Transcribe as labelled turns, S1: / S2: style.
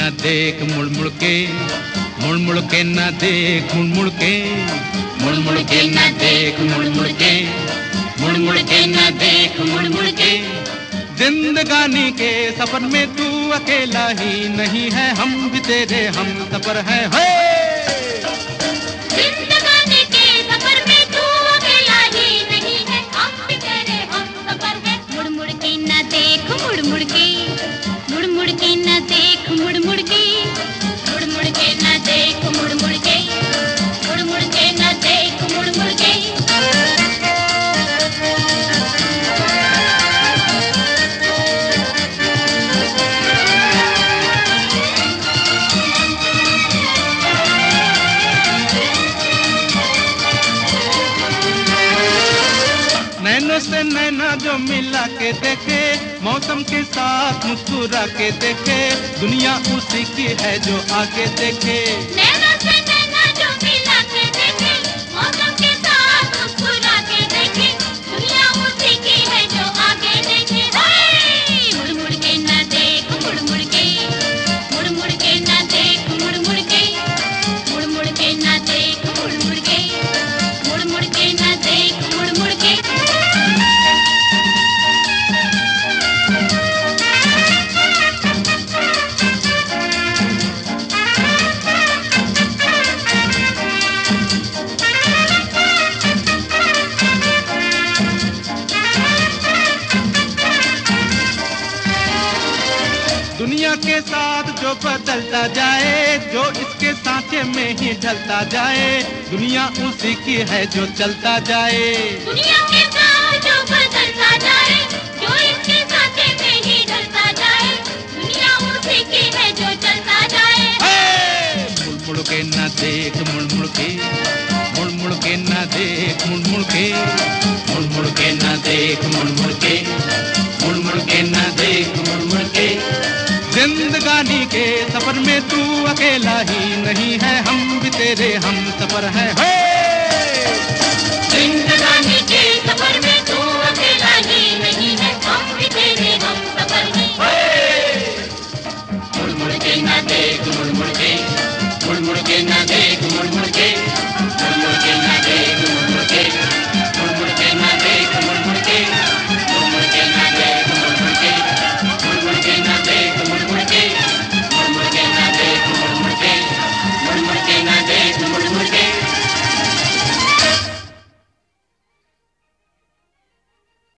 S1: देख मुड़ मुड़ के, मुड़ मुड़ के न देख मुड़ मुड़ के, मुड़ मुड़ के न देख मुड़ मुड़ के, मुड़ मुड़ के न देख मुड़ मुड़ के। जिंदगानी के सफर में तू अकेला ही नहीं है, हम भी तेरे हम सफर है।
S2: जिंदगानी के सफर में तू अकेला ही नहीं है, हम भी तेरे हम सफर है। मुड़ मुड़ के न देख मुड़ मुड़ के, मुड़ मुड़ के न देख मुड़ मुड़ के, मुड़ मुड़ के न देख मुड़ मुड़ के, मुड़ मुड़ के न देख मुड़ मुड़ के।
S1: नैनों से नैना जो मिला के देखे, मौसम के साथ मुस्कुरा के देखे, दुनिया उसी की है जो आगे देखे।
S2: नैनों से नैना जो मिला के देखे, मौसम के साथ मुस्कुरा के देखे, दुनिया उसी की है जो आगे देखे। मुड़ मुड़ के न देख मुड़ मुड़ के, मुड़ मुड़ के न देख मुड़ मुड़ के, मुड़ मुड़ के न देख मुड़ मुड़ के, मुड़ मुड़ के न देख मुड़ मुड़ के। दुनिया के साथ जो बदलता जाए, जो इसके सांचे में ही ढलता जाए, दुनिया उसी की है जो चलता जाए। दुनिया के साथ जो बदलता जाए, जो इसके सांचे में ही ढलता जाए, दुनिया उसी की है जो चलता जाए।
S1: मुड़ मुड़ के न देख मुड़ मुड़ के, मुड़ मुड़ के न देख मुड़ मुड़ के, मुड़ मुड़ के न देख मुड़ मुड़ के, मुड़ मुड़ के न देख मुड़ मुड़ के। जिंदगानी के सफर में तू अकेला ही नहीं है, हम भी तेरे हम सफर है।
S2: जिंदगानी के सफर में तू अकेला ही नहीं है, हम भी तेरे हम सफर है। मुड़ मुड़ के न देख मुड़